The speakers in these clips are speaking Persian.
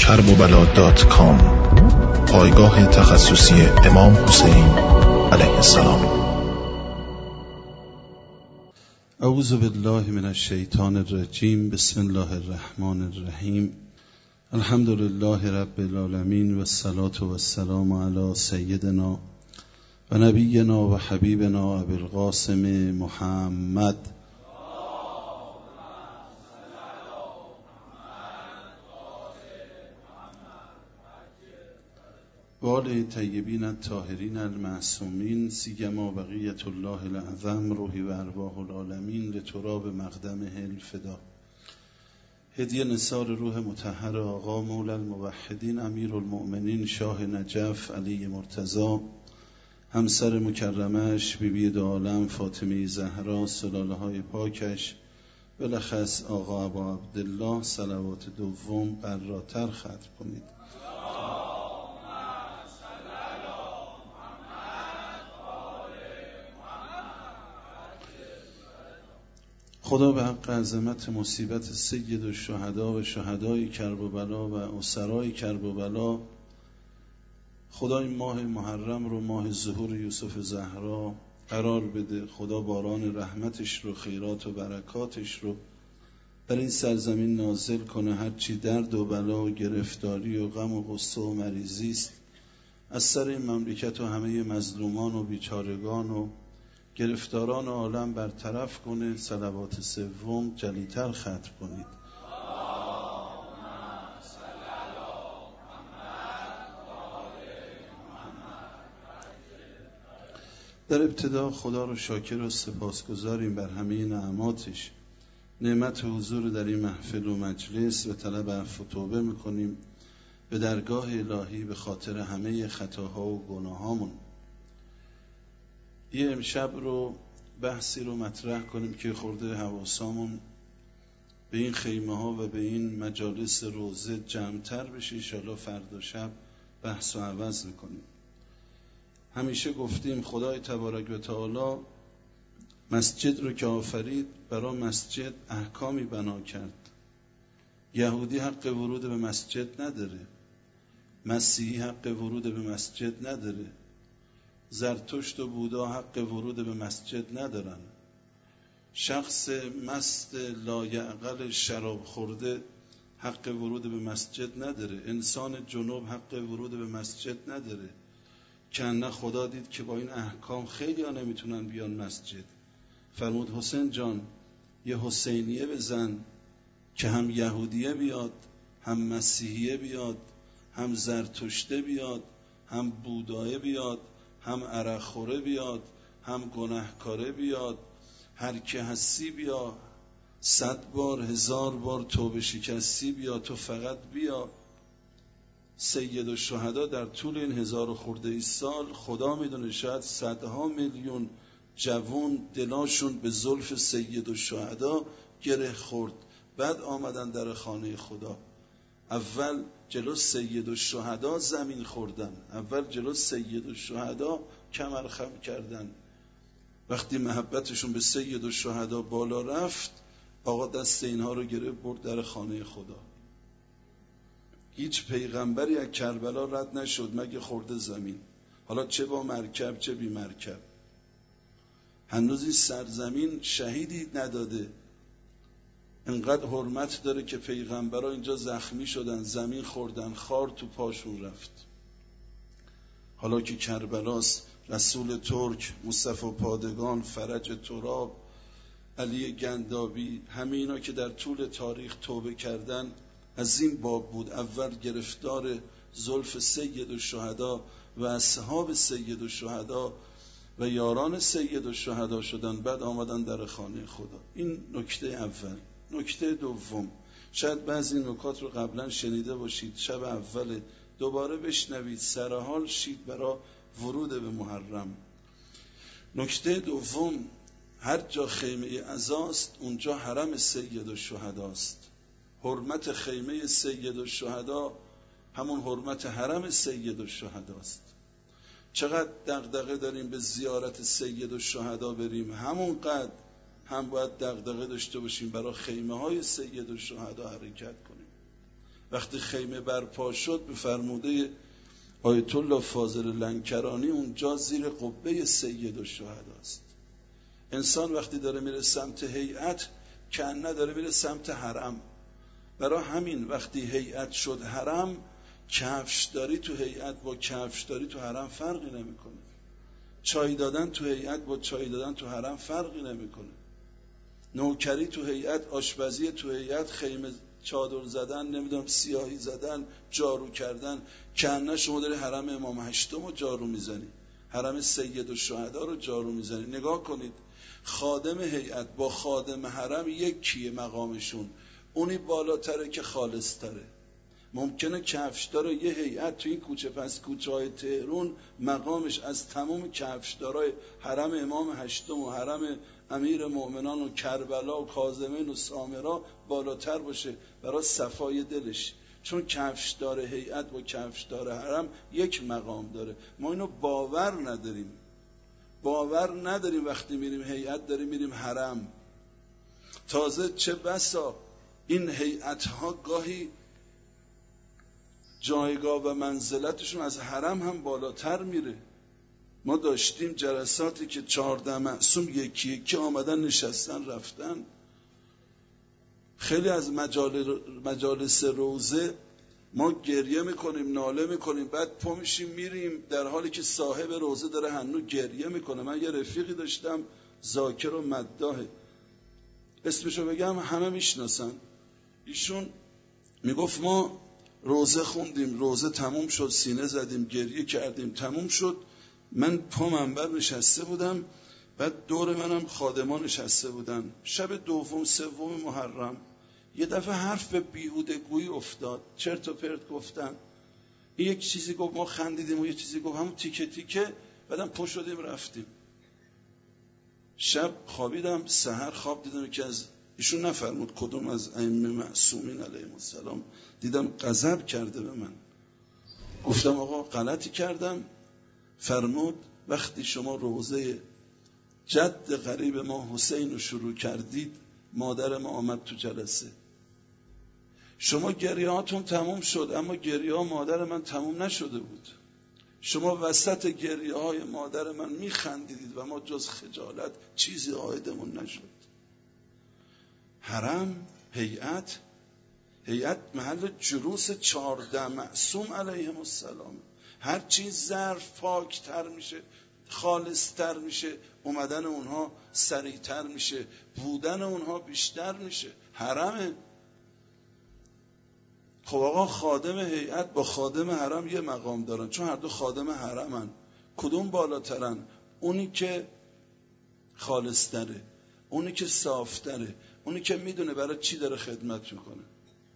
kerbobala.com پایگاه تخصصی امام حسین علیه السلام. اعوذ بالله من الشیطان الرجیم. بسم الله الرحمن الرحیم. الحمد لله رب العالمین و الصلاة و السلام علی سیدنا و نبینا و حبیبنا ابی القاسم محمد. و آل طیبین الطاهرین المعصومین سیما بقیة الله الاعظم روحی و ارواح العالمین لتراب مقدمه الفدا. هدیه نثار روح مطهر آقا مولی الموحدین امیر المؤمنین شاه نجف علی مرتضی، همسر مکرمش بیبی دو عالم فاطمه زهرا، سلاله های پاکش، بلخص آقا ابا عبدالله، صلوات دوم قراتر ختم کنید. خدا به حق عظمت مصیبت سید الشهدا و شهدای کربلا و اسرای کربلا، خدا این ماه محرم رو ماه ظهور یوسف زهرا قرار بده. خدا باران رحمتش رو، خیرات و برکاتش رو بر این سرزمین نازل کنه. هرچی درد و بلا و گرفتاری و غم و غصه و مریضی است از سر این مملکت و همه مظلومان و بیچارگان و گرفتاران عالم برطرف کنه. صلوات سوم جلیتر ختم کنید. در ابتدا خدا رو شاکر و سپاسگزاریم بر همه نعماتش. نعمت حضور در این محفل و مجلس و طلب عفو و توبه میکنیم به درگاه الهی به خاطر همه خطاها و گناهامون. یه امشب رو بحثی رو مطرح کنیم که خورده حواسامون به این خیمه ها و به این مجالس روزه جمعتر بشه. انشاءالله فردا شب بحث رو عوض میکنیم. همیشه گفتیم خدای تبارک و تعالی مسجد رو که آفرید برای مسجد احکامی بنا کرد. یهودی حق ورود به مسجد نداره، مسیحی حق ورود به مسجد نداره، زرتشت و بودا حق ورود به مسجد ندارن. شخص مست لایعقل شراب خورده حق ورود به مسجد نداره. انسان جنوب حق ورود به مسجد نداره. کنه خدا دید که با این احکام خیلی ها نمیتونن بیان مسجد. فرمود حسین جان یه حسینیه بزن که هم یهودیه بیاد، هم مسیحیه بیاد، هم زرتشته بیاد، هم بودایه بیاد، هم عرق خوره بیاد، هم گناهکاره بیاد. هر که هستی بیا، 100 بار 1000 بار توبه شکستی بیا، تو فقط بیا. سید الشهدا در طول این 1000 و خورده ای سال خدا میدونه شاید صدها میلیون جوان دلاشون به زلف سید الشهدا گره خورد. بعد آمدن در خانه خدا. اول جلو سید الشهدا زمین خوردن، اول جلو سید الشهدا کمر خم کردن. وقتی محبتشون به سید الشهدا بالا رفت، آقا دست اینها رو گرفت برد در خانه خدا. هیچ پیغمبری از کربلا رد نشد مگه خورده زمین، حالا چه با مرکب چه بی مرکب. هنوز این سرزمین شهیدی نداده. انقدر حرمت داره که پیغمبرها اینجا زخمی شدن، زمین خوردن، خار تو پاشون رفت. حالا که کربلاست، رسول ترک، مصطفی پادگان، فرج تراب، علی گندابی، همه اینا که در طول تاریخ توبه کردن از این باب بود. اول گرفتار زلف سید الشهدا و اصحاب سید الشهدا و یاران سید الشهدا شدن، بعد آمدن در خانه خدا. این نکته اول. نکته دوم، شاید بعضی نکات رو قبلا شنیده باشید، شب اول دوباره بشنوید، سرحال شید برای ورود به محرم. نکته دوم، هر جا خیمه عزاست اونجا حرم سید الشهداست. حرمت خیمه سید الشهدا همون حرمت حرم سید الشهداست. چقدر دغدغه داریم به زیارت سید الشهدا بریم، همونقدر هم باید دغدغه داشته باشیم برای خیمه های سید الشهدا حرکت کنیم. وقتی خیمه برپا شد به فرموده آیت الله فاضل لنکرانی اونجا زیر قبه سید الشهدا است. انسان وقتی داره میره سمت هیئت کأنه داره میره سمت حرم. برای همین وقتی هیئت شد حرم، کفشداری تو هیئت با کفشداری تو حرم فرقی نمیکنه. چای دادن تو هیئت با چای دادن تو حرم فرقی نمیکنه. نوکری تو هیئت، آشپزی تو هیئت، خیمه چادر زدن، نمیدونم سیاهی زدن، جارو کردن، کأنه شما داری حرم امام هشتم رو جارو میزنی، حرم سید الشهدا رو جارو میزنی. نگاه کنید خادم هیئت با خادم حرم یکیه مقامشون، اونی بالاتره که خالص تره. ممکنه کفشدار یه هیئت تو این کوچه پس کوچه های تهران مقامش از تمام کفشدارای حرم امام هشتم و حرم امیر مؤمنان و کربلا و کاظمین و سامرا بالاتر باشه برای صفای دلش، چون کفشدار هیئت با کفشدار حرم یک مقام داره. ما اینو باور نداریم وقتی میریم هیئت داریم میریم حرم. تازه چه بسا این هیئت ها گاهی جایگاه و منزلتشون از حرم هم بالاتر میره. ما داشتیم جلساتی که 14 معصوم یکی یکی آمدن نشستن رفتن. خیلی از مجالس روزه ما گریه میکنیم، ناله میکنیم، بعد پا میشیم میریم در حالی که صاحب روزه داره هنوز گریه میکنه. من یه رفیقی داشتم ذاکر و مداح، اسمشو بگم همه میشناسن. ایشون میگفت ما روزه خوندیم، روزه تموم شد، سینه زدیم، گریه کردیم، تموم شد. من پا منبر نشسته بودم، بعد دور منم خادمان نشسته بودن. شب دوم سوم محرم یه دفعه حرف بیهوده گویی افتاد، چرت و پرت گفتن. این یک چیزی گفت ما خندیدیم و یه چیزی گفت، همون تیکه تیکه. بعدم پا شدیم رفتیم. شب خوابیدم، سحر خواب دیدم که از ایشون نفرمود کدوم از ائمه معصومین علیهم السلام، دیدم غضب کرده به من. گفتم آقا غلطی کردم. فرمود وقتی شما روزه جد قریب ما حسین رو شروع کردید، مادر ما آمد تو جلسه. شما گریهاتون تموم شد، اما گریه ها مادر من تموم نشده بود. شما وسط گریه های مادر من میخندیدید و ما جز خجالت چیزی عایدمون نشد. حرم، هیئت محل جلوس 14 معصوم علیهم السلام. هر چیز ظرف پاکتر میشه، خالصتر میشه، اومدن اونها سریعتر میشه، بودن اونها بیشتر میشه. حرمه. خب آقا خادم هیئت با خادم حرم یه مقام دارن، چون هر دو خادم حرمن. کدوم بالاترن؟ اونی که خالصتره، اونی که صافتره، اونی که میدونه برای چی داره خدمت میکنه.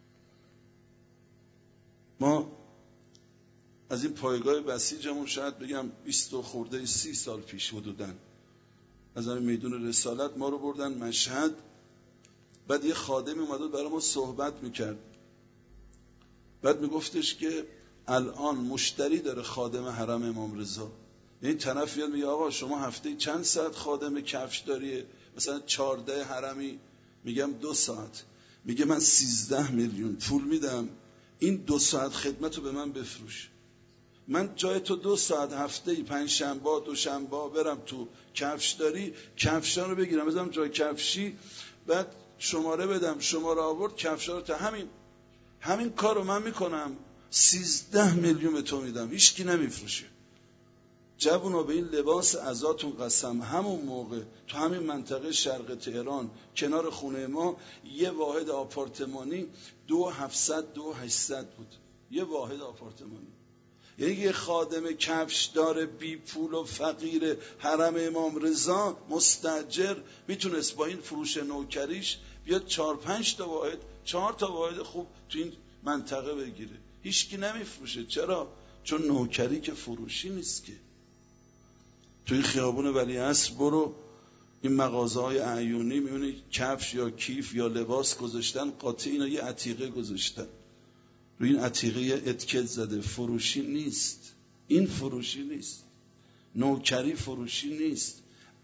ما از این پایگاه بسیجمون شاید بگم 20 خورده 30 سال پیش حدوداً از این میدون رسالت ما رو بردن مشهد. بعد یه خادمی اومد برای ما صحبت میکرد. بعد میگفتش که الان مشتری داره خادم حرم امام رضا. یعنی طرف میاد میگه آقا شما هفته چند ساعت خادم کفش داریه؟ مثلا 14 حرمی. میگم 2 ساعت. میگه من 13 میلیون پول میدم این 2 ساعت خدمت رو به من بفروش. من جای تو 2 ساعت هفته‌ای 5 شنبه دوشنبه برم تو کفشداری، کفشان رو بگیرم بذارم جای کفشی، بعد شماره بدم، شماره آورد، کفشا رو تا همین کار رو من میکنم 13 میلیون به تو میدم، هیچ کی نمیفروشه. جوونا به این لباس عزاتون قسم، همون موقع تو همین منطقه شرق تهران کنار خونه ما یه واحد آپارتمانی 2700 2800 بود، یه واحد آپارتمانی. یعنی یه خادم کفشدار بی پول و فقیر حرم امام رضا مستاجر میتونست با این فروش نوکریش بیاد 4-5 تا واحد، 4 تا واحد خوب تو این منطقه بگیره. هیچکی نمیفروشه. چرا؟ چون نوکری که فروشی نیست که. تو این خیابون ولیعصر برو این مغازه‌های اعیونی میبینی کفش یا کیف یا لباس گذاشتن، قاطی اینا یه عتیقه گذاشتن، روی این عتیقه اتکت زده. فروشی نیست. این فروشی نیست. نوکری فروشی نیست.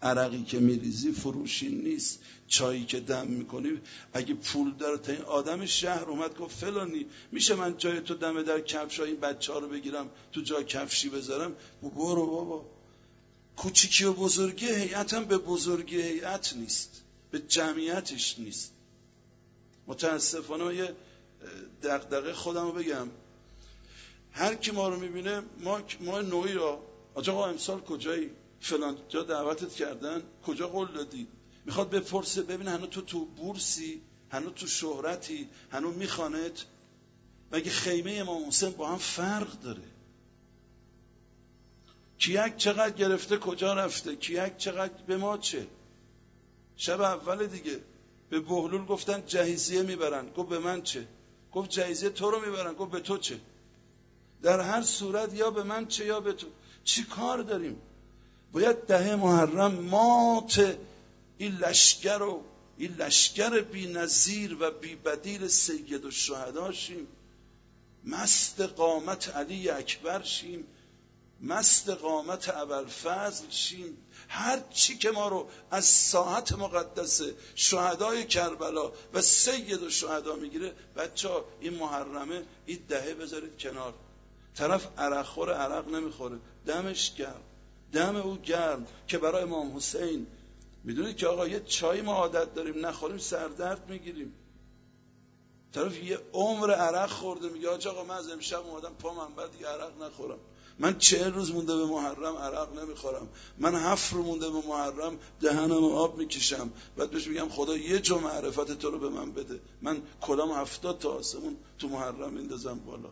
عرقی که میریزی فروشی نیست، چایی که دم میکنی اگه پول داره. تا این آدم شهر اومد گفت فلانی میشه من جای تو دم در کفشای این بچه‌ها رو بگیرم تو جا کفشی بذارم؟ برو بابا. کوچیکی و بزرگی هیئت هم به بزرگی هیئت نیست، به جمعیتش نیست. متاسفانه یه دغدغه خودم رو بگم، هر کی ما رو میبینه ما نوعی را آقا امسال کجایی؟ فلان جا دعوتت کردن، کجا قول دادی؟ میخواد بپرسه ببینه هنوز تو بورسی، هنوز تو شهرتی، هنوز میخوانت. مگه خیمه امام حسین با هم فرق داره؟ کیک چقدر گرفته کجا رفته، کیک چقدر به ما چه؟ شب اول دیگه به بهلول گفتن جهیزیه میبرن، گفت به من چه؟ گفت جهیزیه تو رو میبرن، گفت به تو چه؟ در هر صورت یا به من چه یا به تو. چی کار داریم؟ باید 10 محرم مات این لشگر بی نظیر و بی بدیل سید الشهدا شیم، مست قامت علی اکبر شیم، مست قامت ابوالفضل شیم. هر چی که ما رو از ساحت مقدس شهدای کربلا و سید الشهدا میگیره، بچه‌ها این محرمه این 10 بذارید کنار. طرف عرق خور عرق نمیخوره، دمش گرم، دم او گرم که برای امام حسین. میدونید که آقا یه چای ما عادت داریم نخوریم سردرد میگیریم. طرف یه عمر عرق خورده میگه آقا من از امشب اومدم پا منبر دیگه عرق نخورم، من 40 روز مونده به محرم عرق نمیخورم، من 7 روز مونده به محرم دهنم آب میکشم. بعد بهش میگم خدا یه جو معرفت تو رو به من بده، من کلام 70 تا آسمون تو محرم میندازم بالا.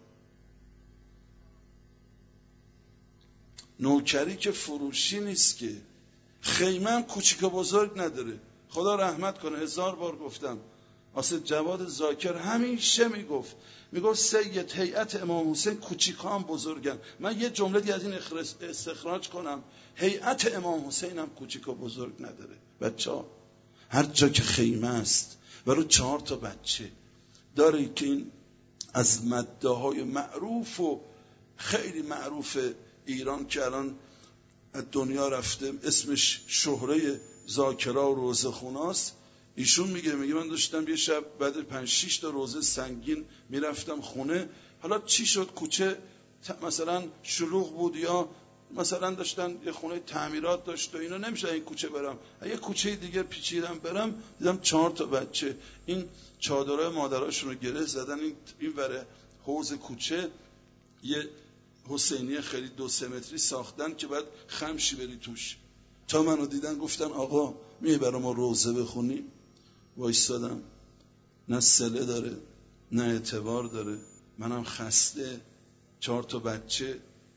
نوکری که فروشی نیست که، خیمه هم کوچیک و بزرگ نداره. خدا رحمت کنه، 1000 بار گفتم، اسد جواد ذاکر همیشه میگفت سید هیئت امام حسین کوچیکا هم بزرگن. من یه جمله دیگه از این استخراج کنم، هیئت امام حسین هم کوچیک و بزرگ نداره. بچه‌ها هر جا که خیمه است و رو 4 تا بچه داره که این از مداهای معروف و خیلی معروف ایران که الان دنیا رفته، اسمش شهره ذاکرا و روزه خوناست. ایشون میگه من داشتم یه شب بعد 5-6 تا روزه سنگین میرفتم خونه، حالا چی شد کوچه مثلا شلوغ بود یا مثلا داشتن یه خونه تعمیرات داشت و اینا، نمیشه این کوچه برم، یه کوچه دیگه پیچیدم برم، دیدم 4 تا بچه این چادرای مادراشون رو گره زدن این وره حوض کوچه یه حسینیه خیلی 2-3 متری ساختن که بعد خمشی بری توش. تا منو دیدن گفتن آقا میای برای ما روزه بخونی؟ وایستادم، نه صله داره نه اعتبار داره، منم خسته، 4 تا بچه.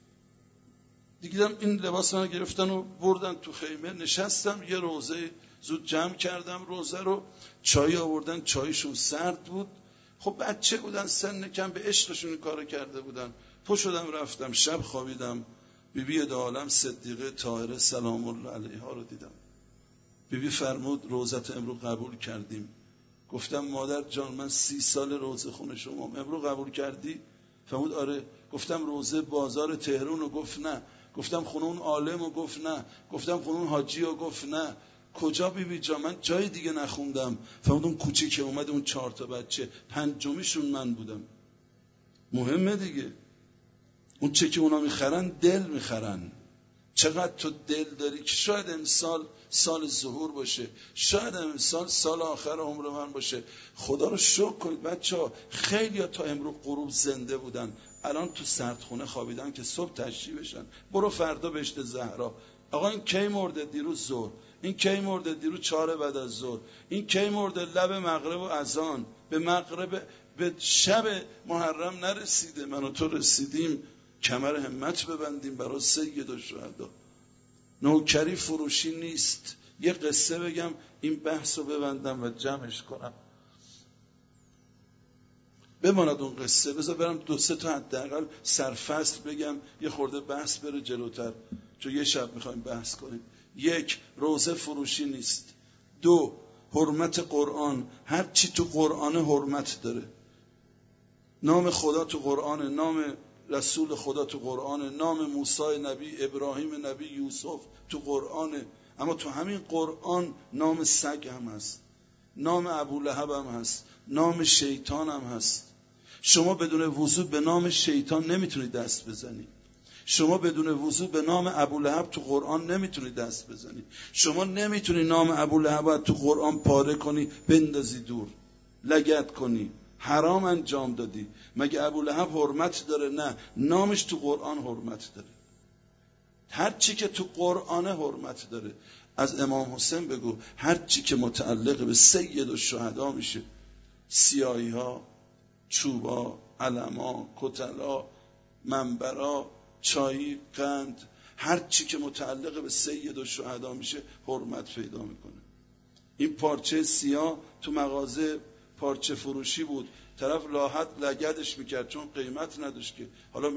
دیدم این لباس منو گرفتن و بردن تو خیمه، نشستم یه روزه زود جمع کردم، روزه رو چای آوردن، چایشون سرد بود. خب بچه بودن سن کم، به عشقشون کارو کرده بودن. پا شدم رفتم، شب خوابیدم، بیبی دو عالم صدیقه طاهره سلام الله علیها رو دیدم. بیبی فرمود روزت امروز قبول کردیم. گفتم مادر جان من 30 سال روزه خونه شما، امروز قبول کردی؟ فرمود آره. گفتم روزه بازار تهران رو؟ گفت نه. گفتم خونه اون عالم رو؟ گفت نه. گفتم خونه اون حاجی رو؟ گفت نه. کجا بیبی جان؟ من جای دیگه نخوندم. فرمود اون کوچیک که اومد اون 4 تا بچه 5میشون من بودم. مهمه دیگه، اون چه که اونا میخرن دل میخرن. چقدر تو دل داری که شاید امسال سال ظهور باشه، شاید امسال سال آخر عمر من باشه. خدا رو شکر کنید بچه‌ها، خیلی ها تا امروز غروب زنده بودن، الان تو سردخونه خوابیدن که صبح تشریح بشن. برو فردا بهشت زهرا. آقا این کی مرده؟ دیروز ظهر. این کی مرده؟ دیروز 4 بعد از ظهر. این کی مرده؟ لب مغرب و اذان. به شب محرم نرسیده، من و تو رسیدیم. کمر همت ببندیم برای سید الشهدا. نوکری فروشی نیست. یه قصه بگم این بحث رو ببندم و جمعش کنم. بماند اون قصه، بذار برم 2-3 تا حداقل سرفصل بگم، یه خورده بحث بره جلوتر، چون یه شب میخوایم بحث کنیم. 1. روزه فروشی نیست. 2. حرمت قرآن. هر چی تو قرآن حرمت داره. نام خدا تو قرآن، نام رسول خدا تو قرآن، نام موسی نبی، ابراهیم نبی، یوسف تو قرآن. اما تو همین قرآن نام سگ هم هست، نام ابولهب هم هست، نام شیطان هم هست. شما بدون وضو به نام شیطان نمیتونید دست بزنید. شما بدون وضو به نام ابولهب تو قرآن نمیتونید دست بزنید. شما نمیتونید نام ابولهب تو قرآن پاره کنی بندازی دور، لگد کنی، حرام انجام دادی. مگه ابولهب حرمت داره؟ نه، نامش تو قرآن حرمت داره. هر چی که تو قرآن حرمت داره. از امام حسین بگو هر چی که متعلق به سید الشهدا میشه، سیاهی ها، چوبا، علما، کتلا، منبرا، چای، قند، هر چی که متعلق به سید الشهدا میشه حرمت پیدا میکنه. این پارچه سیاه تو مغازه پارچه فروشی بود، طرف راحت لگدش میکرد چون قیمت نداشت که. حالا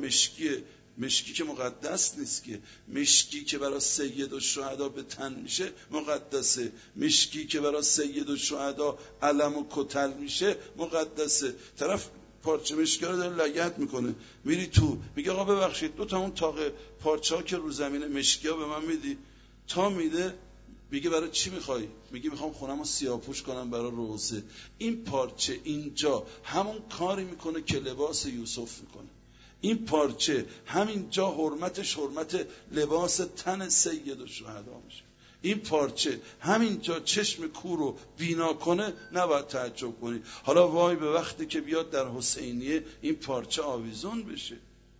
مشکی که مقدس نیست که. مشکی که برای سید الشهدا به تن میشه مقدسه. مشکی که برای سید الشهدا علم و کتل میشه مقدسه. طرف پارچه مشکی رو داره لگد میکنه، میری تو میگه آقا ببخشید 2 تا اون تاق پارچه ها که رو زمین مشکی ها به من میدی؟ تا میده میگه برای چی میخوای؟ میگه میخوام خونم رو سیاه‌پوش کنم برای روزه. این پارچه اینجا همون کاری میکنه که لباس یوسف میکنه. این پارچه همینجا حرمتش حرمت لباس تن سید الشهدا میشه. این پارچه همینجا چشم کور رو بینا کنه نباید تعجب کنی. حالا وای به وقتی که بیاد در حسینیه این پارچه آویزون بشه.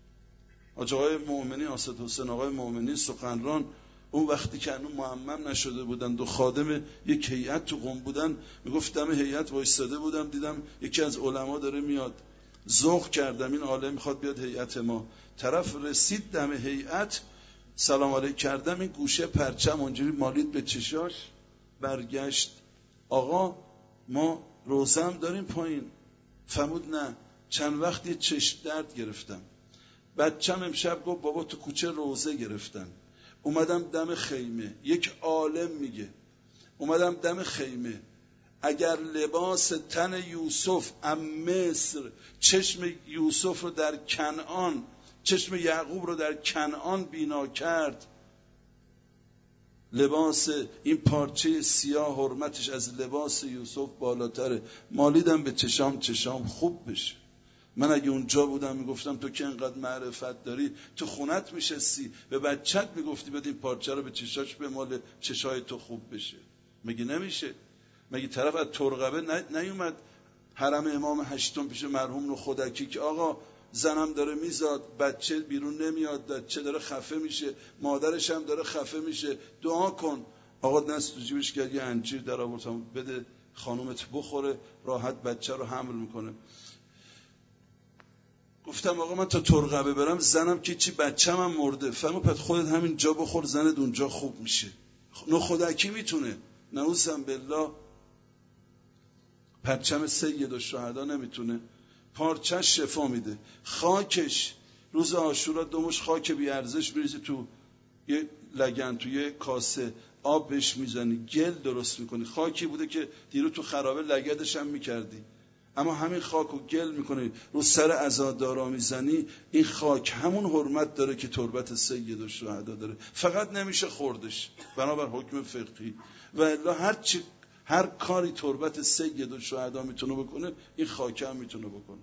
آقای مومنی، آسد حسین آقای مومنی سخنران، اون وقتی که هنوز معمم نشده بودن، 2 خادم یک هیئت تو قم بودن، میگفتم هیئت وایساده بودم دیدم یکی از علما داره میاد، ذوق کردم این عالم میخواد بیاد هیئت ما. طرف رسید دم هیئت، سلام علیک کردم، این گوشه پرچم اونجوری مالید به چشاش، برگشت آقا ما روزم داریم پایین. فرمود نه، چند وقتی چشم درد گرفتم. بچم امشب گفت بابا تو کوچه روزه گرفتن. اومدم دم خیمه، یک عالم میگه اومدم دم خیمه، اگر لباس تن یوسف مصر چشم یوسف رو در کنعان، چشم یعقوب رو در کنعان بینا کرد، لباس این پارچه سیاه حرمتش از لباس یوسف بالاتره. مالیدم به چشام خوب بشه. من اگه اونجا بودم میگفتم تو که انقدر معرفت داری، تو خونت میشستی به بچت میگفتی بده این پارچه رو به چشاش بمال چشای تو خوب بشه. مگه نمیشه؟ مگه طرف از ترقبه نیومد حرم امام هشتم پیش مرحوم خودکی که آقا زنم داره میزاد، بچه بیرون نمیاد، بچه داره خفه میشه، مادرش هم داره خفه میشه، دعا کن. آقا دست تو جیبش کرد یه انجیر در آوردم بده خانومت بخوره، راحت بچه رو حمل میکنه. گفتم آقا من تا ترقبه برم زنم که چی، بچه‌م هم مرده. فرمود پس خودت همین جا بخور زنت اونجا خوب میشه. خودکی میتونه، نعوذ بالله پرچم سید الشهدا نمیتونه. پارچه شفا میده، خاکش روز عاشورا 2 مش خاک بی ارزش میریزی تو یه لگن، تو یه کاسه آب بهش میزنی، گل درست میکنی. خاکی بوده که دیرو تو خرابه لگدش هم میکردی، اما همین خاک و گل میکنی رو سر عزادارا میزنی. این خاک همون حرمت داره که تربت سید الشهدا داره، فقط نمیشه خوردش بنابر حکم فقهی. و الا هر کاری تربت سید الشهدا میتونه بکنه این خاک هم میتونه بکنه.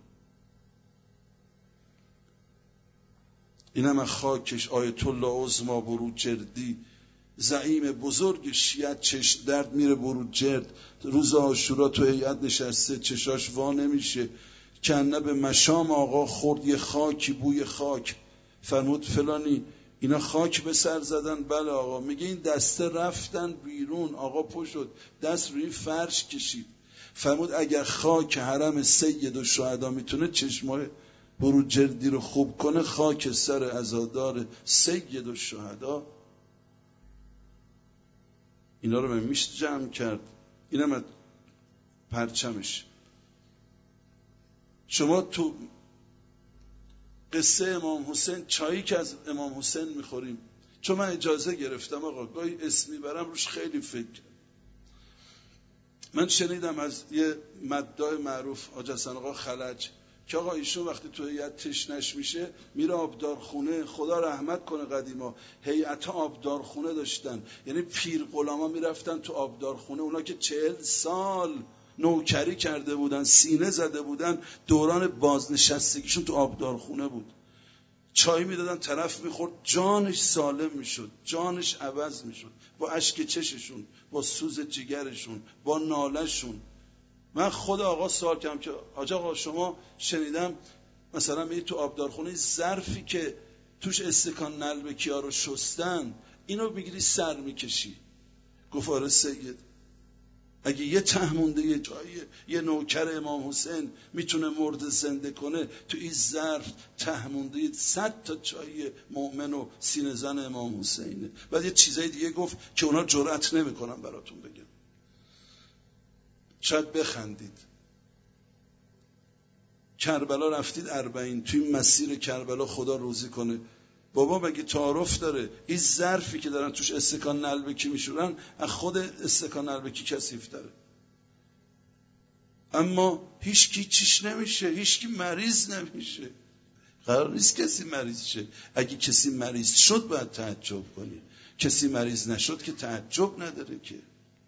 اینم از خاکش آیت الله عظما بروجردی، زعیم بزرگ شیعه، چشم درد میره بروجرد، روز عاشورا تو هیئت نشسته چشاش وا نمیشه، کنه به مشام آقا خورد یه خاکی، بوی خاک. فرمود فلانی اینا خاک به سر زدن؟ بله آقا. میگه این دسته رفتن بیرون، آقا پا شد دست روی فرش کشید. فرمود اگر خاک حرم سید الشهدا میتونه چشمای بروجردی رو خوب کنه، خاک سر عزادار سید الشهدا اینا رو میشه جمع کرد. اینم از پرچمش. شما تو قصه امام حسین، چایی که از امام حسین میخوریم، چون من اجازه گرفتم آقا گاهی اسمی برم روش خیلی فکر. من شنیدم از یه مداح معروف حاج حسن آقا خلج که آقا ایشون وقتی تو هیئت تشنش میشه میره آبدارخونه. خدا رحمت کنه قدیما هیئت آبدارخونه داشتن، یعنی پیر غلاما میرفتن تو آبدارخونه. اونا که 40 سال نوکری کرده بودن، سینه زده بودن، دوران بازنشستگیشون تو آبدارخونه بود. چای میدادن طرف میخورد، جانش سالم میشد، جانش عوض میشد، با اشک چششون، با سوز جگرشون، با نالشون. من خود آقا سوال کردم که آقا شما شنیدم مثلا میری تو آبدارخونه ظرفی که توش استکان نلبکی‌ها رو شستن اینو میگیری سر میکشی. گفت آره سید، اگه یه ته مونده یه جایی یه نوکر امام حسین میتونه مرده زنده کنه، تو این ظرف ته مونده 100 تا چای مؤمن و سینه زن امام حسینه. بعد یه چیزای دیگه گفت که اونا جرأت نمیکنم براتون بگم، شاید بخندید. کربلا رفتید 40، توی مسیر کربلا خدا روزی کنه. بابا مگه تعارف داره؟ این ظرفی که دارن توش استکان نلبکی میشورن از خود استکان نلبکی کثیف داره. اما هیچکی چیش نمیشه، هیچکی مریض نمیشه. قرار نیست کسی مریض شه. اگه کسی مریض شد باید تعجب کنی، کسی مریض نشد که تعجب نداره که.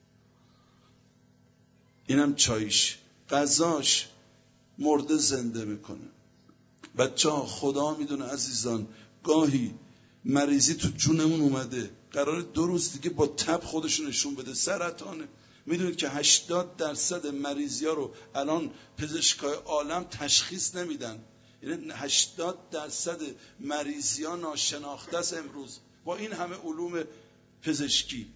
اینم چایش، غذاش مرده زنده میکنه. بچه ها خدا میدونه عزیزان، گاهی مریضی تو جونمون اومده، قراره 2 روز دیگه با تب خودشون نشون بده سرطانه. میدونید که 80% مریضی ها رو الان پزشکای عالم تشخیص نمیدن. یعنی 80% مریضی ها ناشناخته است امروز با این همه علوم پزشکی.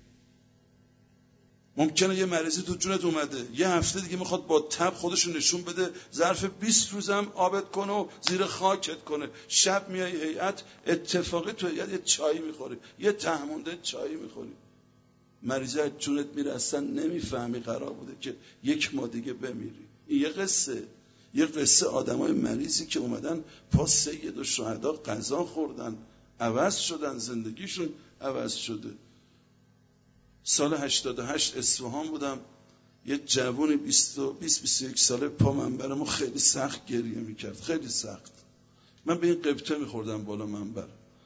ممکنه یه مریضی تو جونت اومده، یه هفته دیگه میخواد با تب خودشون نشون بده، ظرف 20 روزم آبت کنه و زیر خاکت کنه. شب میای هیئت، اتفاقی تو هیئت یه چای میخوری، یه ته مونده چای میخوری، مریضی از جونت میره، اصلا نمیفهمی قرار بوده که 1 ماه دیگه بمیری. این یه قصه آدمای مریضی که اومدن پاس سید و شهدا غذا خوردن، عوض شدن، زندگیشون عوض شده. سال 88 اصفهان بودم، یه جوون 20-21 ساله پا منبرمو خیلی سخت گریه میکرد، خیلی سخت. من به این قبطه میخوردم بالا منبر.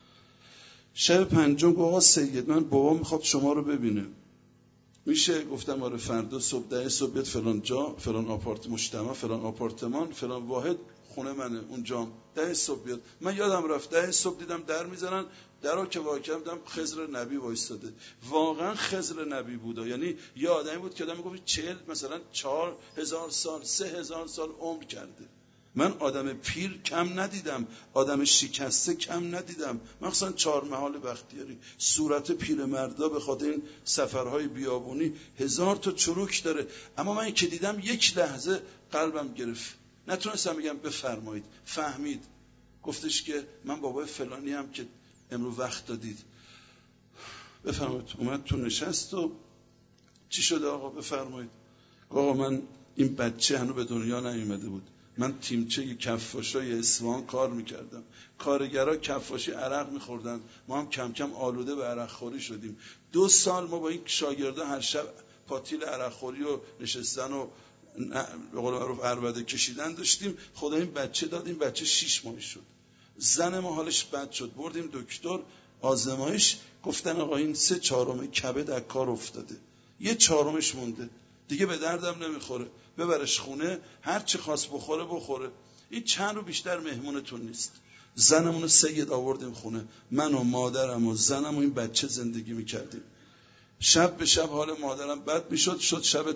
شب 5 گفت آقا سید من بابا میخواد شما رو ببینه، میشه؟ گفتم آره. فردا صبح 10 صبح بیاد فلان جا، فلان مجتمع، فلان آپارتمان، فلان واحد، خونه منه اونجا. 10 صبح بیاد. من یادم رفت 10 صبح دیدم در میزنن، درو که واقعا دیدم خضر نبی وایستاده. واقعا خضر نبی بود. یعنی یه آدمی بود که آدم میگفت 40 مثلا 4000 سال 3000 سال عمر کرده. من آدم پیر کم ندیدم، آدم شکسته کم ندیدم. مخصوصا 4 محال بختیاری صورت پیرمردا به خاطر این سفرهای بیابونی 1000 تا چروک داره. اما من که دیدم یک لحظه قلبم گرفت، نتونستم بگم بفرمایید. فهمید، گفتش که من بابای فلانی هم که امروز وقت دادید، بفرمایید. اومد تو نشست و چی شده آقا بفرمایید. آقا من این بچه هنوز به دنیا نیومده بود، من تیمچه کفاشای اصفهان کار میکردم، کارگرها کفاشی عرق میخوردن، ما هم کم کم آلوده به عرق خوری شدیم. 2 سال ما با این شاگردا هر شب پاتیل عرق خوری و نشستن و به قول معروف عربده کشیدن داشتیم. خدا این بچه داد، این بچه 6 ماهه شد. زن ما حالش بد شد، بردیم دکتر، آزمایش، گفتن آقا این 3/4 کبد از کار افتاده، 1/4 مونده، دیگه به دردم نمیخوره، ببرش خونه، هر چی خواست بخوره. این چند رو بیشتر مهمونتون نیست. زنمونو سید آوردیم خونه، من و مادرم و زنم و این بچه زندگی میکردیم. شب به شب حال مادرم بد میشد. شد شب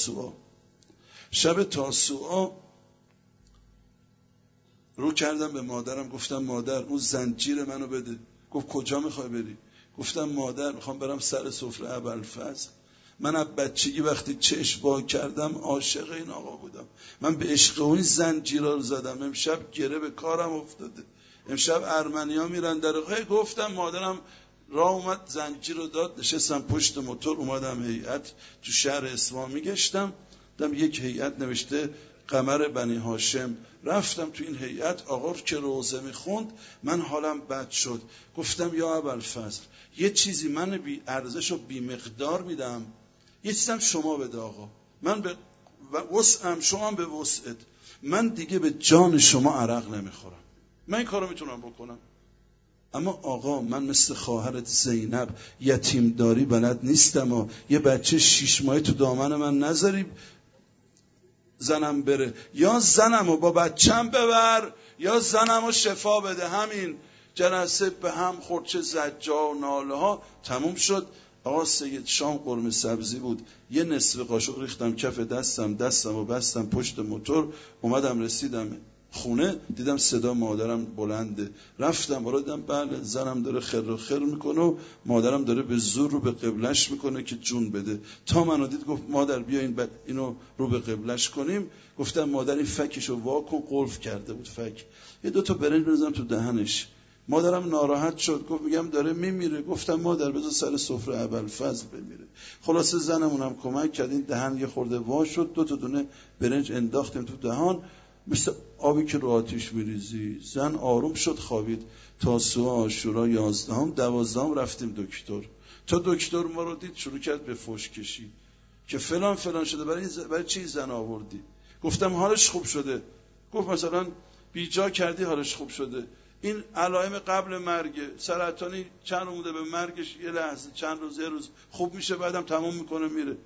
تاسوعا رو کردم به مادرم، گفتم مادر اون زنجیر منو بده. گفت کجا میخوای بری؟ گفتم مادر میخوام برم سر سفره ابوالفضل. من از بچگی وقتی چشم وا کردم عاشق این آقا بودم. من به عشق اون زنجیرا رو زدم. امشب گره به کارم افتاده. امشب ارمنیا میرن در گفتم مادرم راه اومد، زنجیر رو داد، نشستم پشت موتور، اومدم هیئت تو شهر اصفهان میگشتم، دیدم یک هیئت نوشته قمر بنی هاشم. رفتم تو این هیئت، آقا که روزه میخوند من حالم بد شد. گفتم یا ابوالفضل یه چیزی من بی ارزش و بی مقدار میدم، یه چیزم شما بده آقا، من به وسعم، شما هم به وسعت. من دیگه به جان شما عرق نمیخورم، من این کارو میتونم بکنم. اما آقا من مثل خواهرت زینب یتیمداری بلد نیستم و یه بچه 6 ماهه تو دامن من نذاری زنم بره، یا زنمو با بچم ببر یا زنمو شفا بده. همین جلسه به هم خورد، چه زجا و ناله ها تموم شد. آقا سید شام قرمه سبزی بود، یه نصف قاشق ریختم کف دستم و بستم پشت موتور، اومدم رسیدم خونه دیدم صدا مادرم بلنده، رفتم بالا دیدم بله زنم داره خر خر میکنه و مادرم داره به زور رو به قبلش میکنه که جون بده. تا منو دید گفت مادر بیا اینو رو به قبلش کنیم. گفتم مادر این فکشو واکن، قلف کرده بود فک. یه 2 تا برنج بزنم تو دهنش. مادرم ناراحت شد، گفت میگم داره میمیره. گفتم مادر بذار سر سفره ابوالفضل بمیره. خلاصه زنمونم کمک کرد، این دهن یه خورده وا شد، 2 تا دونه برنج انداختیم تو دهان، مثل آبی که رو آتیش میریزی. زن آروم شد خوابید. تاسوعا، عاشورا، 11ام 12ام رفتیم دکتر. تا دکتر ما رو دید شروع کرد به فحش کشی که فلان فلان شده، برای چی زن آوردی؟ گفتم حالش خوب شده. گفت مثلا بیجا کردی حالش خوب شده، این علائم قبل مرگ، سرطانی چند اومده به مرگش، یه لحظه چند روز یه روز خوب میشه بعدم تموم میکنه میره.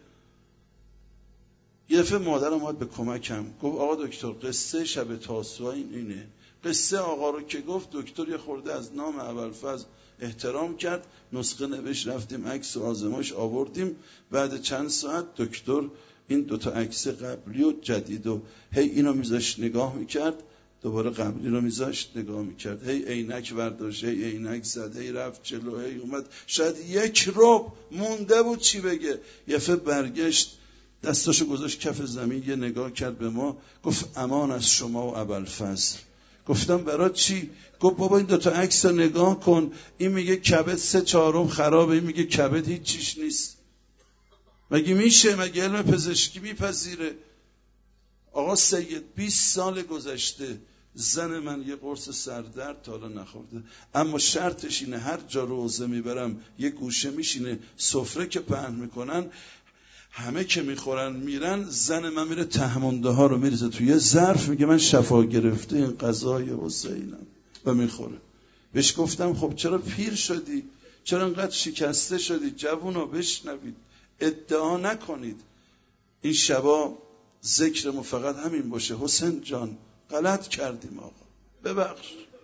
یه دفعه مادرم اومد به کمکم، گفت آقا دکتر قصه شب تاسوعا اینه. قصه آقا رو که گفت دکتر یه خورده از نام ابوالفضل احترام کرد، نسخه نوشت، رفتیم عکس و آزمایش آوردیم. بعد چند ساعت دکتر این 2 تا عکس قبلی و جدید و هی اینو میذاشت نگاه میکرد، دوباره قبلی رو میذاشت نگاه میکرد، هی عینک برداشت، هی عینک زد، هی رفت جلو، هی اومد. شاید 1 ربع مونده بود چی بگه. یه دفعه برگشت دستاشو گذاشت کف زمین، یه نگاه کرد به ما، گفت امان از شما و ابوالفضل. گفتم برای چی؟ گفت بابا این 2 تا عکس رو نگاه کن، این میگه کبد 3/4 خرابه، این میگه کبد هیچ چیش نیست. مگه میشه؟ مگه علم پزشکی میپذیره؟ آقا سید 20 سال گذشته زن من یه قرص سردرد تا حالا نخورده، اما شرطش اینه هر جا روزه میبرم یه گوشه میشینه، سفره که پهن میکنن همه که میخورن میرن، زن من میره تهمونده ها رو میریزه توی یه ظرف، میگه من شفا گرفته این غذای حسینم و میخوره. بهش گفتم خب چرا پیر شدی؟ چرا انقدر شکسته شدی؟ جوونا بشنوید، ادعا نکنید. این شبا ذکر فقط همین باشه، حسین جان غلط کردیم آقا ببخش،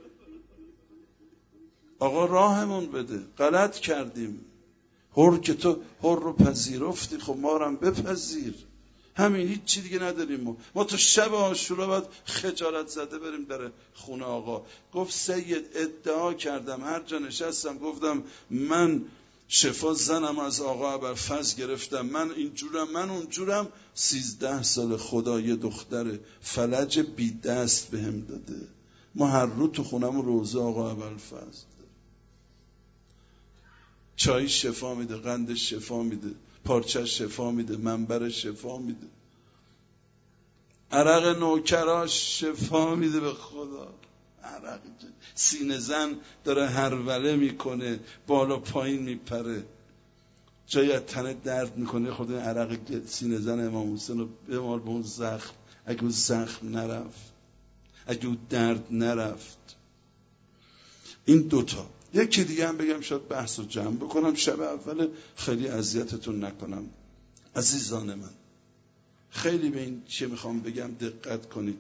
آقا راهمون بده، غلط کردیم، هر که تو هر رو پذیرفتی خب ما رو هم بپذیر. همین، هیچ چی دیگه نداریم. ما تو شب عاشورا باید خجالت زده بریم در خونه آقا. گفت سید ادعا کردم، هر جا نشستم گفتم من شفا زنم از آقا ابوالفضل گرفتم، من اینجورم من اونجورم. 13 سال خدا یه دختر فلج بی دست بهم داده، ما هر رو تو خونم روزه آقا ابوالفضل، چای شفا میده، قندش شفا میده، پارچه شفا میده، منبر شفا میده، عرق نوکراش شفا میده. به خدا عرق سینه زن داره هروله میکنه، بالا پایین میپره، جایی از تنه درد میکنه، خود عرق سینه زن امام حسین رو بمال به اون زخم. اگه اون زخم نرفت، اگه اون درد نرفت. این 2 تا. یکی دیگه هم بگم شاید بحث رو جمع بکنم، شب اول خیلی اذیتتون نکنم. عزیزان من خیلی به این چه میخوام بگم دقت کنید.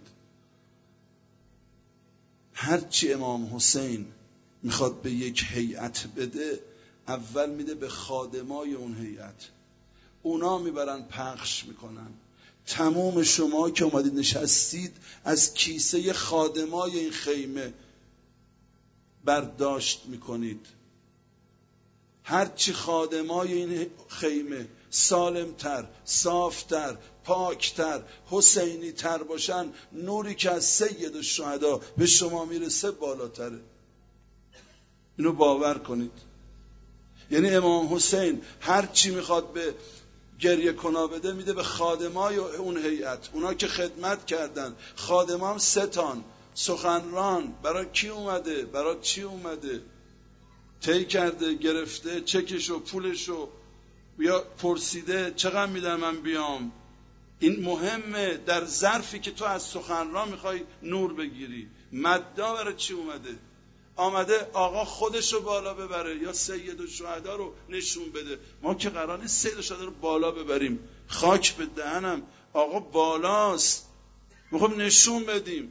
هرچی امام حسین میخواد به یک هیئت بده، اول میده به خادمای اون هیئت، اونا میبرن پخش میکنن. تمام شما که اومدید نشستید از کیسه خادمای این خیمه برداشت میکنید. هرچی خادمای این خیمه سالمتر، صافتر، پاکتر، حسینی تر باشن، نوری که از سید الشهدا به شما میرسه بالاتره. اینو باور کنید. یعنی امام حسین هرچی میخواد به گریه کنا بده میده به خادمای اون هیئت، اونا که خدمت کردن. خادما هم 3 تان سخنران، برای کی اومده، برای چی اومده، طی کرده، گرفته چکشو پولشو، یا پرسیده چقدر میدن من بیام، این مهمه در ظرفی که تو از سخنران میخوای نور بگیری. مدعا برای چی اومده؟ آمده آقا خودش رو بالا ببره یا سید الشهدا رو نشون بده. ما که قرار نیست سید الشهدا رو بالا ببریم، خاک به دهنم، آقا بالاست، میخوام نشون بدیم.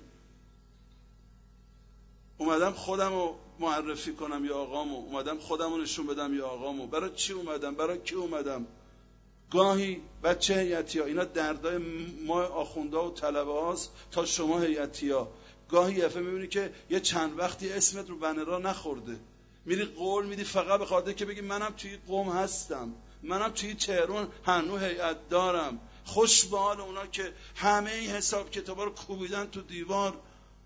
اومدم خودم رو معرفی کنم یا آقامو، اومدم خودم رو نشون بدم یا آقامو. برای چی اومدم؟ برای کی اومدم؟ گاهی بچه هیئتی ها، اینا دردای ما آخونده و طلبه هاست تا شما هیئتی ها. گاهی یفه میبینی که یه چند وقتی اسمت رو بنرها نخورده، میری قول میدی فقط به خاطر که بگی منم توی قوم هستم، منم توی تهران هنوز هیئت دارم. خوش به حال اونا که همه این حساب کتابا رو کوبیدن تو دیوار،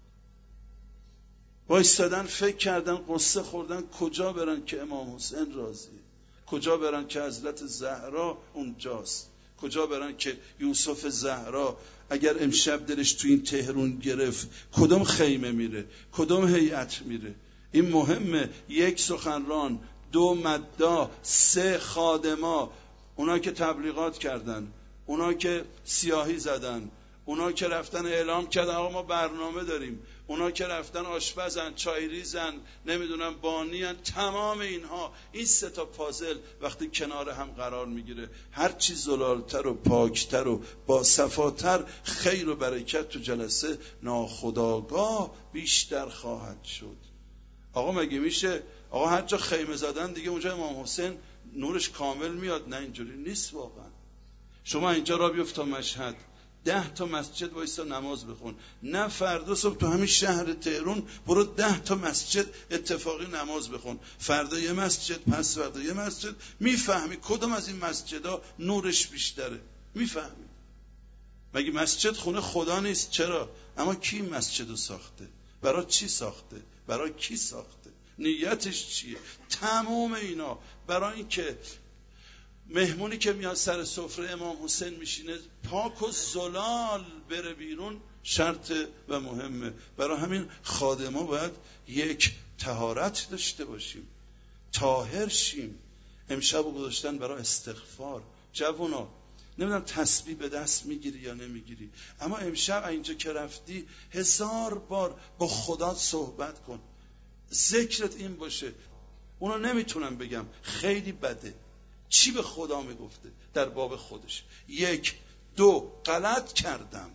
وایستادن فکر کردن قصه خوردن کجا برن که امام حسین راضیه، کجا برن که حضرت زهرا اونجاست، کجا برن که یوسف زهرا اگر امشب دلش تو این تهرون گرفت کدوم خیمه میره، کدوم هیئت میره. این مهمه. 1 سخنران، 2 مدعا، 3 خادما، اونا که تبلیغات کردن، اونا که سیاهی زدن، اونا که رفتن اعلام کردن آقا ما برنامه داریم، اونا که رفتن آشپزن، چایریزن، نمیدونم بانیان، تمام اینها، این 3 تا پازل وقتی کنار هم قرار میگیره، هر چی زلالتر و پاکتر و با صفاتر، خیر و برکت تو جلسه ناخودآگاه بیشتر خواهد شد. آقا مگه میشه آقا هر جا خیمه زدن دیگه اونجا امام حسین نورش کامل میاد؟ نه اینجوری نیست واقعا. شما اینجا را بیفت تا مشهد 10 تا مسجد وایسا نماز بخون، نه فردا صبح تو همین شهر تهران برو 10 تا مسجد اتفاقی نماز بخون، فردا یه مسجد، پس فردا یه مسجد، میفهمی کدوم از این مسجدها نورش بیشتره، میفهمی. مگه مسجد خونه خدا نیست؟ چرا؟ اما کی مسجدو ساخته؟ برای چی ساخته؟ برای کی ساخته؟ نیتش چیه؟ تمام اینا برای این که مهمونی که میاد سر سفره امام حسین میشینه پاک و زلال بره بیرون، شرط و مهمه. برای همین خادما باید 1 طهارت داشته باشیم، طاهر شیم. امشب رو گذاشتن برای استغفار. جوونا نمیدونم تسبیح به دست میگیری یا نمیگیری، اما امشب اینجا که رفتی 1000 بار با خدا صحبت کن، ذکرت این باشه. اونو نمیتونم بگم، خیلی بده. چی به خدا میگفته در باب خودش؟ 1 2 غلط کردم،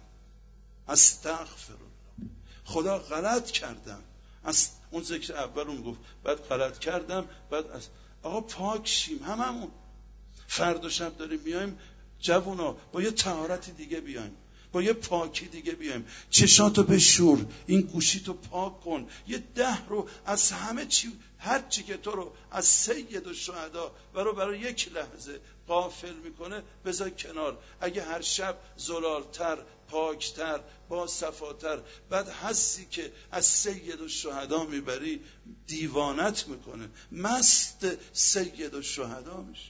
استغفرالله، خدا غلط کردم. اون ذکر اول رو میگفت، بعد غلط کردم، بعد آقا پاک شیم هممون. فردا شب داریم میایم جوونا با یه طهارت دیگه بیایم، با یه پاکی دیگه بیایم. چشاتو بشور، این گوشیتو پاک کن، یه 10 رو از همه چی، هر چی که تو رو از سید الشهدا برای 1 لحظه غافل میکنه بذار کنار. اگه هر شب زلالتر، پاکتر، با صفاتر، بعد حسی که از سید الشهدا میبری دیوانت میکنه، مست سید الشهدا میشه.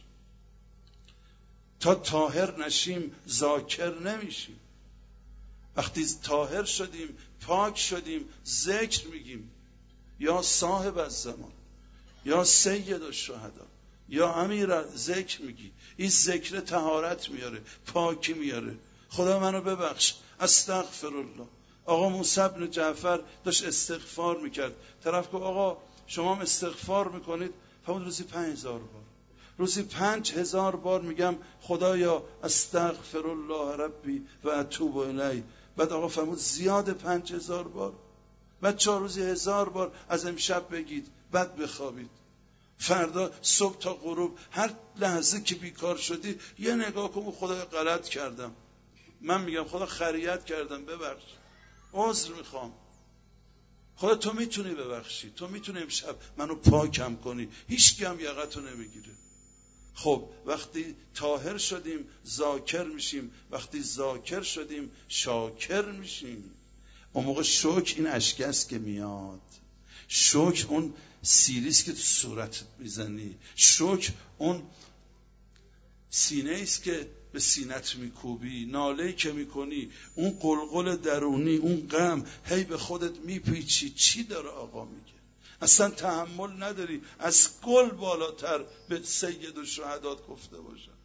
تا طاهر نشیم ذاکر نمیشیم. وقتی طاهر شدیم، پاک شدیم، ذکر میگیم یا صاحب الزمان، یا سید الشهدا، یا امیر، ذکر میگی. این ذکر طهارت میاره، پاکی میاره. خدا منو ببخش، استغفرالله. آقا موسی بن جعفر داشت استغفار میکرد، طرف گفت آقا شما هم استغفار میکنید؟ فرمود روزی 5000 بار. روزی 5000 بار میگم خدایا استغفرالله ربی و اتوب الیه. بعد آقا فرمود زیاد 5000 بار. بعد 4 روزی 1000 بار از امشب بگید، بعد بخوابید. فردا صبح تا غروب هر لحظه که بیکار شدی یه نگاه کن، خدایا غلط کردم. من میگم خدا خریت کردم، ببخش، عذر میخوام. خدا تو میتونی ببخشی، تو میتونی امشب منو پاکم کنی، هیچ کی هم یقتو نمیگیره. خب وقتی طاهر شدیم ذاکر میشیم، وقتی ذاکر شدیم شاکر میشیم. اون موقع شکر این اشکه است که میاد، شکر اون سیریست که تو صورتت میزنی، شکر اون سینه است که به سینت میکوبی، ناله‌ای که میکنی، اون قلقل درونی، اون غم، هی به خودت میپیچی. چی داره آقا میگه؟ اصلا تحمل نداری از گل بالاتر به سید الشهدات گفته باشن.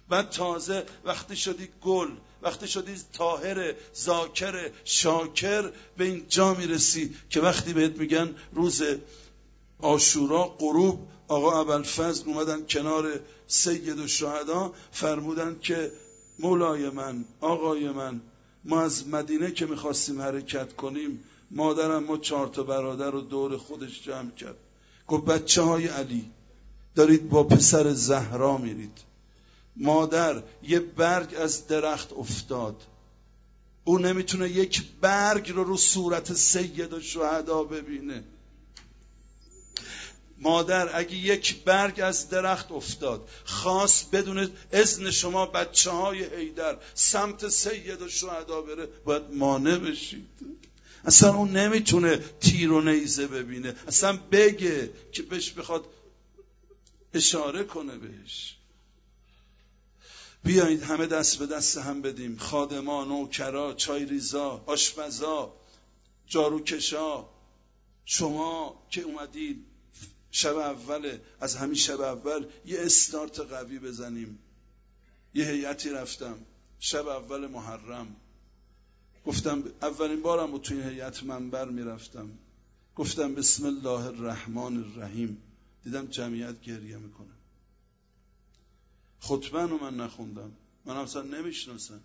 بعد تازه وقتی شدی گل، وقتی شدی طاهر، ذاکر، شاکر، به این جا میرسی که وقتی بهت میگن روز عاشورا غروب آقا ابوالفضل اومدن کنار سید الشهدا فرمودن که مولای من، آقای من، ما از مدینه که میخواستیم حرکت کنیم مادرم ما 4 برادر رو دور خودش جمع کرد، گفت بچه های علی دارید با پسر زهرا میرید. مادر یه برگ از درخت افتاد، او نمیتونه یک برگ رو صورت سید الشهدا ببینه. مادر اگه یک برگ از درخت افتاد خواست بدون اذن شما بچه های حیدر سمت سید الشهدا بره، باید مانع بشید. اصلا اون نمیتونه تیر و نیزه ببینه، اصلا بگه که بهش بخواد اشاره کنه بهش. بیایید همه دست به دست هم بدیم، خادمان، نوکرا، چای ریزا، آشپزا، جاروکشا، شما که اومدید شب اول، از همین شب اول یه استارت قوی بزنیم. یه هیئتی رفتم شب اول محرم، گفتم اولین بارم بود تو این هیئت منبر میرفتم، گفتم بسم الله الرحمن الرحیم، دیدم جمعیت گریه میکنه. خطبه رو من نخوندم، من اصلا نمیشناسم.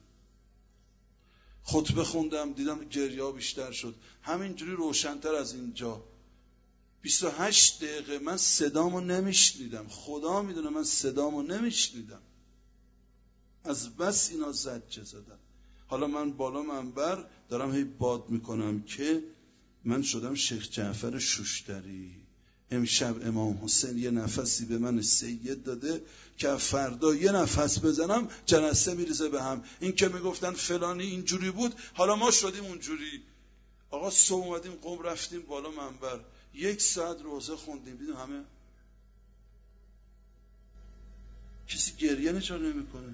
خطبه خوندم دیدم گریه ها بیشتر شد، همینجوری روشنتر از اینجا. 28 دقیقه من صدامو نمیشنیدم، خدا میدونه من صدامو نمیشنیدم، از بس اینا زجه زدن. حالا من بالا منبر دارم هی باد میکنم که من شدم شیخ جعفر شوشتری. امشب امام حسین یه نفسی به من سید داده که فردا یه نفس بزنم جلسه میریزه به هم. این که میگفتن فلانی اینجوری بود، حالا ما شدیم اونجوری. آقا صبح اومدیم قم رفتیم بالا منبر، 1 ساعت روزه خوندیم، دیدیم همه کسی گریه نشان نمیکنه.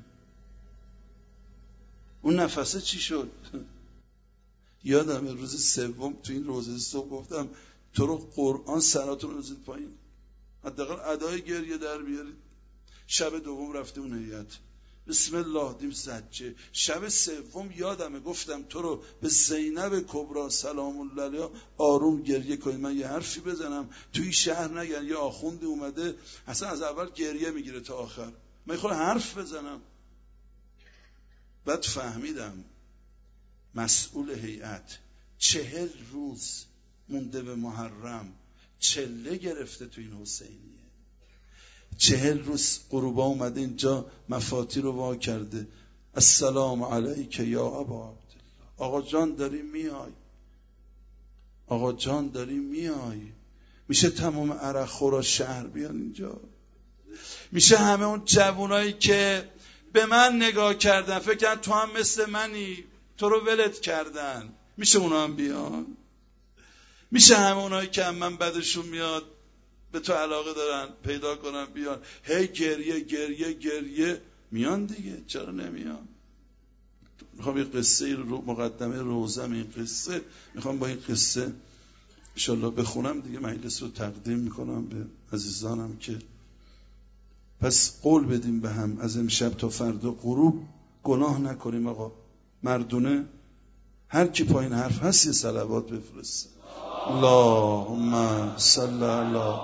اون نفسه چی شد؟ یادم روز سوم تو این روزه صبح گفتم تو رو قرآن سراتون رو بزنید پایین، حداقل ادای گریه در بیارید. شب دوم رفتیم اون هیئت، بسم الله دیم زجه. شب سوم یادمه گفتم تو رو به زینب کبرا سلام الله علیها آروم گریه کنید، من یه حرفی بزنم توی شهر نگن یه آخوندی اومده اصلا از اول گریه میگیره تا آخر، من خود حرف بزنم. بعد فهمیدم مسئول هیئت 40 روز مونده به محرم چله گرفته تو این حسینیه. 40 روز غروبا اومده اینجا مفاتی رو وا کرده، السلام علیک یا ابا عبدالله، آقا جان داری میای، آقا جان داری میای. میشه تمام عرق خورا شهر بیان اینجا، میشه همه اون جوانایی که به من نگاه کردن فکر کردن تو هم مثل منی، تو رو ولت کردن، میشه اونا هم بیان. میشه همه اونایی که من بدشون میاد به تو علاقه دارن پیدا کنن بیان. هی گریه گریه گریه میان دیگه، چرا نمیان؟ میخوام یه قصه رو مقدمه روزم این قصه میخوام با این قصه انشالله بخونم دیگه، مجلس رو تقدیم میکنم به عزیزانم که پس قول بدیم به هم از امشب تا فردا غروب گناه نکنیم. آقا مردونه هر کی پایین حرف هست یه صلوات بفرسته. اللهم صل علی.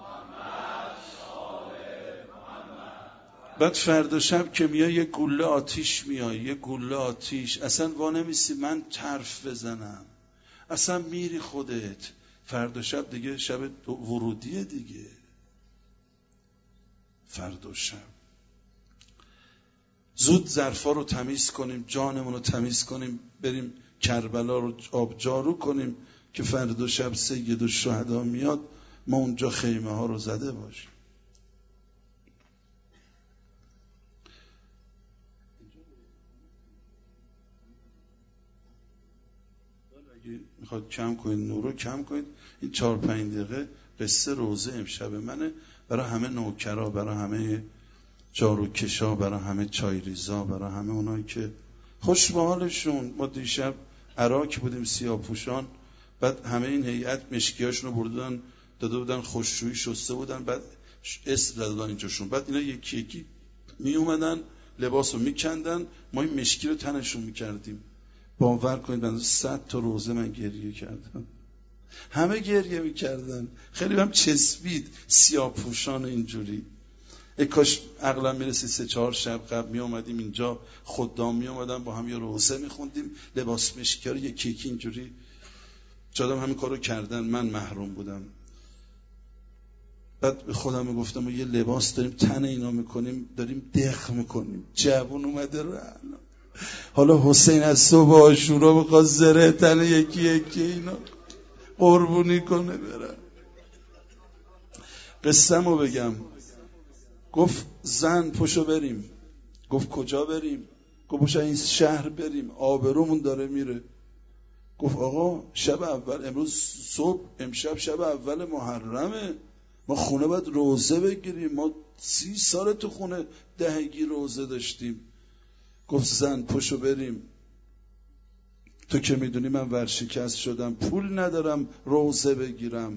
بعد فردا شب که میای یه گوله آتیش میای، یه گوله آتیش، اصلا وانمیسی من طرف بزنم، اصلا میری خودت. فردا شب دیگه شب ورودیه دیگه. فردا شب زود ظرفا رو تمیز کنیم، جانمون رو تمیز کنیم، بریم کربلا رو آبجارو کنیم که فردا شب سید الشهدا میاد ما اونجا خیمه ها رو زده باشیم. اگه میخواد کم کنید نور رو کم کنید. این 4-5 دقیقه قصه روزه امشب منه، برای همه نوکرا، برای همه جاروکشا، برای همه چایریزا، برای همه اونایی که خوش به حالشون. ما دیشب عراق بودیم سیاه‌پوشان، بعد همه این هیئت مشکیاشون رو بردن داده بودن خشکشویی شسته بودن، بعد اسم دادن اینجاشون، بعد اینا یکی یکی می اومدن لباس رو میکندن، ما این مشکی رو تنشون میکردیم. باور کنید بنده 100 تا روزه من گریه کردم، همه گریه میکردن، خیلی هم چسبید سیاه پوشان اینجوری. ای کاش عقلم میرسید 3-4 شب قبل میامدیم اینجا، خدام میامدن با هم یه روزه میخوندیم، لباس مشکی رو یکی یکی اینجوری. جادم همین کارو کردن، من محروم بودم. بعد به خودم میگفتم یه لباس داریم تن اینا میکنیم، داریم دق میکنیم، جوون اومده رو حالا حسین از صبح عاشورا بخواد زره تن یکی یکی اینا قربونی کنه بره. قصه‌مو بگم. گفت زن پشو بریم. گفت کجا بریم؟ گفت پشو این شهر بریم، آبرومون داره میره. گفت آقا شب اول، امروز صبح، امشب شب اول محرمه، ما خونه باید روزه بگیریم، ما 30 سال تو خونه دهگی روزه داشتیم. گفت زن پشو بریم، تو که میدونی من ورشکست شدم، پول ندارم روزه بگیرم،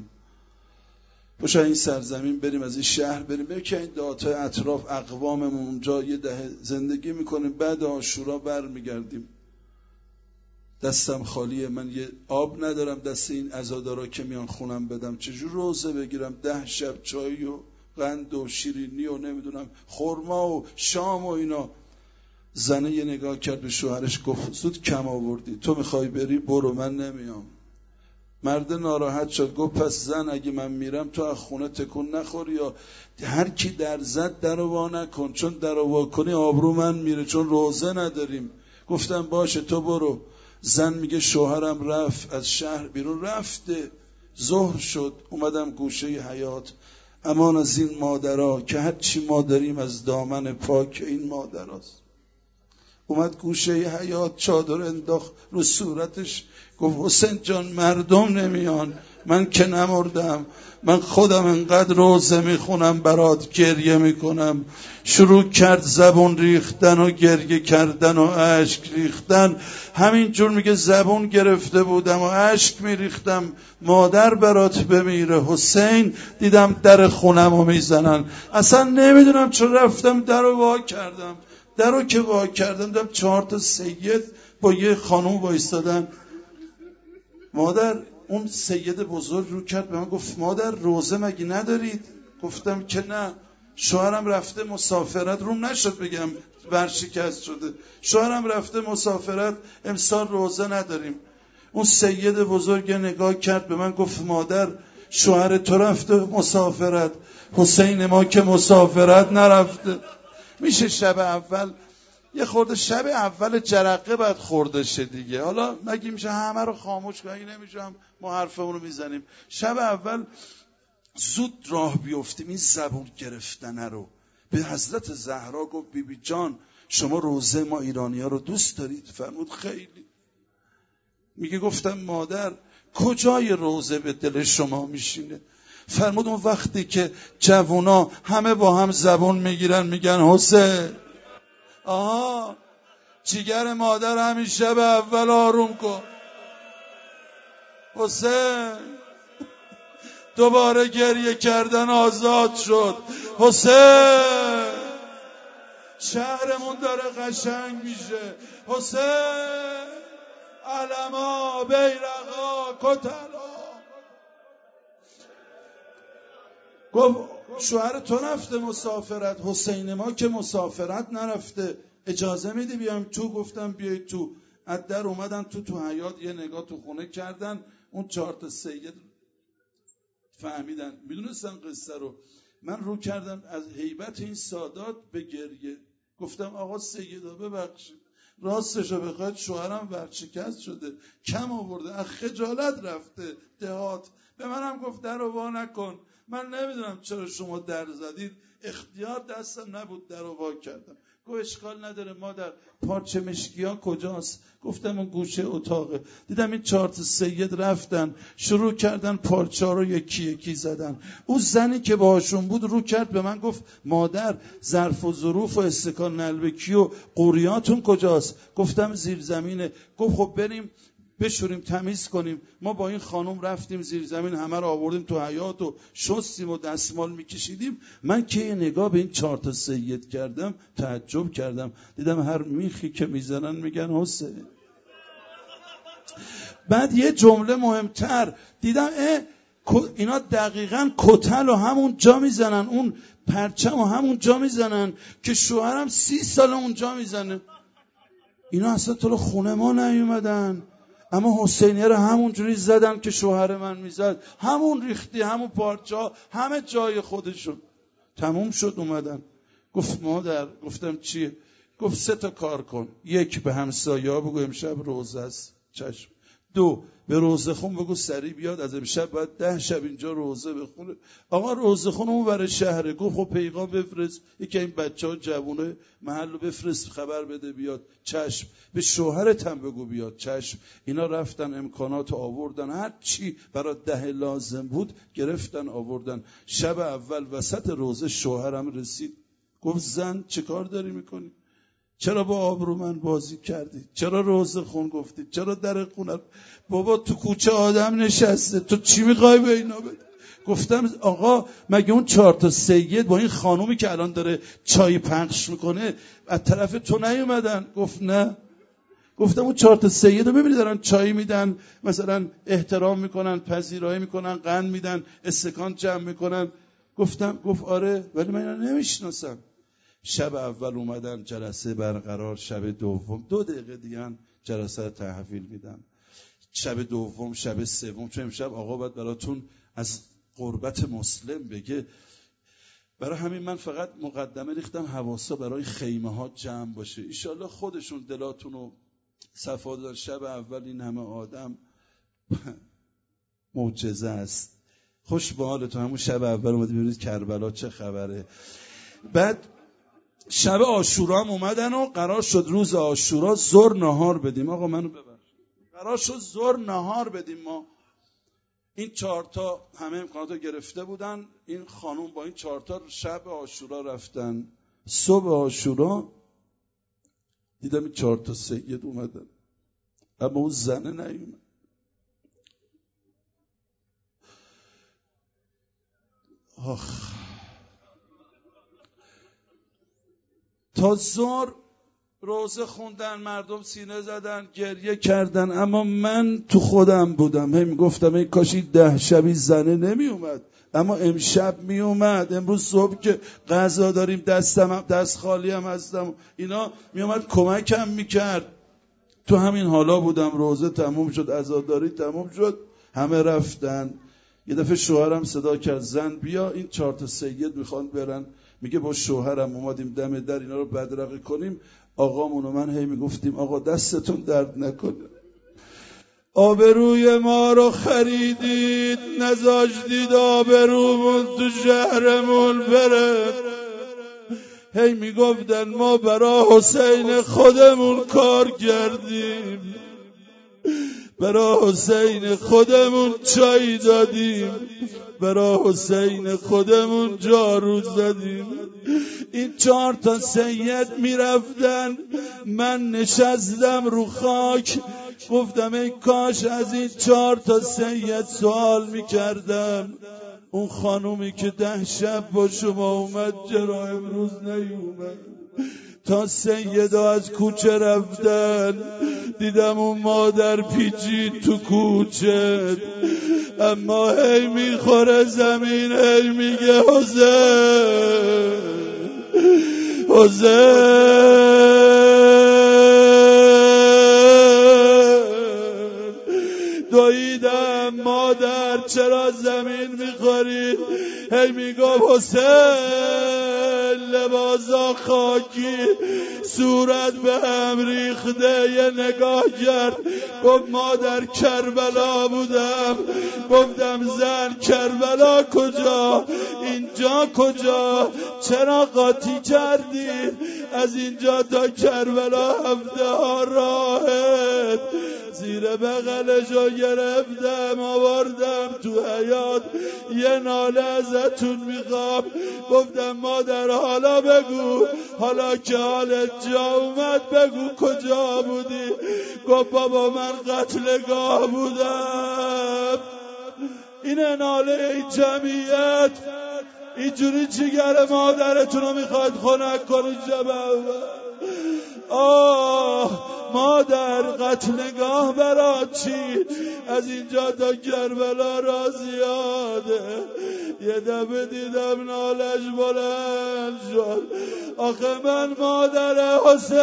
پشو این سرزمین بریم، از این شهر بریم که این دهاتای اطراف اقواممون اونجا یه دهه زندگی میکنیم، بعد عاشورا برمیگردیم. دستم خالیه، من یه آب ندارم دست این عزادارا که میان خونم بدم، چجور روزه بگیرم؟ 10 شب چای و قند و شیرینی و نمیدونم خرما و شام و اینا. زنه یه نگاه کرد به شوهرش، گفت زود کم آوردی، تو میخوای بری برو، من نمیام. مرد ناراحت شد، گفت پس زن اگه من میرم تو از خونه تکون نخوری، یا هر کی در زد درو وا نکن، چون درو وا کنی آبرو من میره، چون روزه نداریم. گفتم باشه تو برو. زن میگه شوهرم رفت از شهر بیرون، رفته، ظهر شد، اومدم گوشه حیاط، امان از این مادرها که هر چی ما داریم از دامن پاک این مادرهاست. اومد گوشه حیاط، چادر انداخت رو صورتش، گفت حسین جان مردم نمیان، من که نمردم، من خودم انقدر روزه میخونم برات گریه میکنم. شروع کرد زبون ریختن و گریه کردن و اشک ریختن. همین جور میگه زبون گرفته بودم و اشک میریختم، مادر برات بمیره. حسین دیدم در خونم رو میزنن، اصلا نمیدونم چون رفتم در رو وا کردم. در رو که وا کردم دیدم 4 تا سید با یه خانوم وایستادن. مادر، اون سید بزرگ رو کرد به من، گفت مادر روزه مگه ندارید؟ گفتم که نه، شوهرم رفته مسافرت، روم نشد بگم ورشکست شده، شوهرم رفته مسافرت، امسال روزه نداریم. اون سید بزرگ نگاه کرد به من، گفت مادر شوهر تو رفته مسافرت، حسین ما که مسافرت نرفته. میشه شب اول یه خورده، شب اول جرقه باید خورده شه دیگه. حالا مگه میشه همه رو خاموش کنی؟ نمیشه، ما حرفمون رو میزنیم. شب اول زود راه بیفتیم این زبون گرفتنه رو. به حضرت زهرا گفت بی بی جان شما روزه ما ایرانی ها رو دوست دارید؟ فرمود خیلی. میگه گفتم مادر کجای روزه به دل شما میشینه؟ فرمود اون وقتی که جوونا همه با هم زبون میگیرن میگن حسین. آها، جیگر مادر همین شب اول آروم کن. حسین دوباره گریه کردن آزاد شد. حسین شهرمون داره قشنگ میشه. حسین علما، بیرقا، کتلا. گفت شوهر تو رفته مسافرت، حسین ما که مسافرت نرفته، اجازه میدی بیام تو؟ گفتم بیای تو. از در اومدن تو حیاط یه نگاه تو خونه کردن، اون 4 تا سید فهمیدن، میدونستن قصه رو. من رو کردم از هیبت این سادات به گریه. گفتم آقا سیدا ببخشید، راستشو بخواید شوهرم ورشکست شده، کم آورده، از خجالت رفته دهات. به منم گفت در رو وا نکن. من نمیدونم چرا شما در زدید، اختیار دستم نبود، در رو وا کردم. گفت اشکال نداره مادر، پارچه مشکی ها کجاست؟ گفتم اون گوشه اتاقه. دیدم این 4 تا سید رفتن شروع کردن پارچه ها رو یکی یکی زدن. اون زنی که باهاشون بود رو کرد به من، گفت مادر ظرف و ظروف و استکان نلبکی و قوریاتون کجاست؟ گفتم زیر زمینه. گفت خب بریم بشوریم تمیز کنیم. ما با این خانم رفتیم زیر زمین، همه رو آوردیم تو حیاط و شستیم و دستمال میکشیدیم. من که یه نگاه به این 4 تا سید کردم تعجب کردم، دیدم هر میخی که میزنن میگن حسین. بعد یه جمله مهمتر دیدم، اینا دقیقاً کتل رو همون جا میزنن، اون پرچم رو همون جا میزنن که شوهرم 30 سال اونجا میزنه. اینا اصلا تو خونه ما نیومدن، اما حسینیه رو همونجوری زدن که شوهر من میزد، همون ریختی، همون پارچه، همه جای خودشون. تموم شد اومدن. گفت مادر. گفتم چیه؟ گفت 3 تا کار کن. 1 به همسایه‌ها بگو امشب روزه است. چشم. 2 به روزه خون بگو سریع بیاد، از امشب باید 10 شب اینجا روزه بخونه. آقا روزه خون اون ور شهره. گفت خب پیغام بفرست، یکی این بچه‌ها جوونه محلو بفرست خبر بده بیاد. چشم. به شوهرت هم بگو بیاد. چشم. اینا رفتن امکانات آوردن، هر چی برای 10 لازم بود گرفتن آوردن. شب اول وسط روزه شوهرم رسید، گفت زن چه کار داری میکنی؟ چرا با آبرو من بازی کردی؟ چرا روزه خون گفتی؟ چرا در خونه؟ بابا تو کوچه آدم نشسته، تو چی میخوای به اینا بده؟ گفتم آقا مگه اون 4 تا سید با این خانومی که الان داره چای پخش میکنه از طرف تو نیومدن؟ گفت نه. گفتم اون 4 تا سید رو میبینی دارن چای میدن، مثلا احترام میکنن، پذیرایی میکنن، قند میدن، استکان جمع میکنن. گفت آره، ولی من اینا نمیشناسم. شب اول اومدن جلسه برقرار، شب دوم 2 دقیقه دیگه جلسه رو تحویل میدم. شب دوم، شب سوم، چون امشب آقا باید براتون از قربت مسلم بگه. برای همین من فقط مقدمه ریختم حواسا برای خیمه ها جمع باشه. ایشالله خودشون دلاتون رو صفا دار. شب اول این همه آدم معجزه است. خوش به حالتون. همون شب اول اومدی ببینید کربلا چه خبره. بعد شب عاشورا هم اومدن و قرار شد روز عاشورا ظهر نهار بدیم. آقا منو ببخشید، قرار شد ظهر نهار بدیم. ما این 4 تا همه امکاناتو گرفته بودن. این خانوم با این 4 تا شب عاشورا رفتن. صبح عاشورا دیدم این 4 تا سید اومدن، اما اون زنه نیومد. آخ، تا ظهر روزه خوندن، مردم سینه زدن، گریه کردن، اما من تو خودم بودم. هی میگفتم ای کاشی 10 شبی زنه نمی اومد، اما امشب می اومد. امروز صبح که غذا داریم دست خالی هم هستم، اینا می اومد کمکم میکرد. تو همین حالا بودم. روزه تموم شد، عزاداری تموم شد، همه رفتن. یه دفعه شوهرم صدا کرد زن بیا، این 4 تا سید میخوان برن. میگه با شوهرم اومدیم دم در اینا رو بدرقه کنیم. آقامون و من هی میگفتیم آقا دستتون درد نکنه، آبروی ما رو خریدید، نذاشتید آبرومون تو شهرمون بره. هی میگفتن ما برای حسین خودمون کار کردیم، برای حسین خودمون چای دادیم، برای حسین خودمون جارو زدیم. این 4 تا سید میرفتن، من نشستم رو خاک. گفتم ای کاش از این 4 تا سید سوال میکردم، اون خانومی که 10 شب با شما اومد چرا امروز نیومد؟ تا سیدا از کوچه رفتن، دیدم اون مادر پیچید تو کوچه، اما هی میخوره زمین، هی میگه حسین دویدم مادر چرا زمین میخوری؟ هی میگم حسین لباسا خاکی، صورت به هم ریخته. یه نگاه کرد گفت مادر کربلا بودم. گفتم زن کربلا کجا؟ اینجا کجا؟ چرا قاطی کردی؟ از اینجا تا کربلا 7 راهت. زیر بغلشو گرفتم آوردم تو حیاط، یه ناله ازتون میخوام. گفتم مادر حالا بگو، حالا که حالت جا اومد بگو کجا بودی؟ گفت بابا من قتلگاه بودم. این ناله این جمعیت اینجوری جیگر مادرتونو میخواید خنک کنید جبه. مادر قتلگاه برات چی؟ از اینجا تا کربلا را زیاده. یه دفعه دیدم نالش بلند شد، آخه من مادر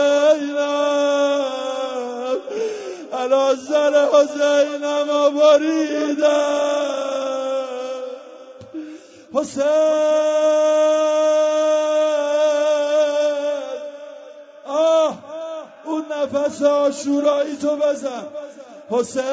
حسینم، الان سر حسینم رو بریدم. حسین اون نفس عاشورایی تو بزن. حسین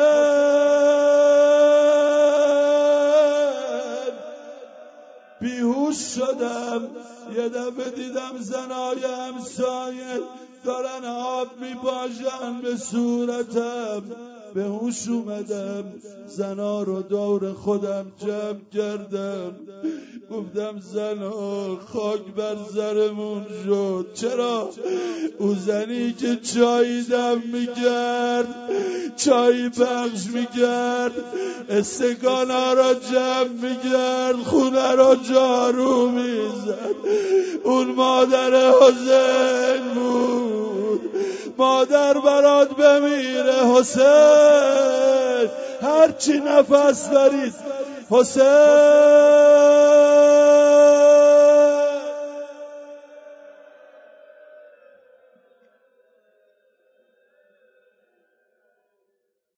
بیهوش شدم، یه دفعه دیدم زنای همسایه دارن آب میپاشن به صورتم، به هوش اومدم، زنا رو دور خودم جمع کردم، گفتم زنا خاک بر سرمون شد. چرا؟ او زنی که چای دم میکرد، چای پخش میکرد، استکانا را جمع میکرد، خونه را جارو میزد، اون مادر حسین بود. مادر برات بمیره حسین، هرچی نفس دارید حسین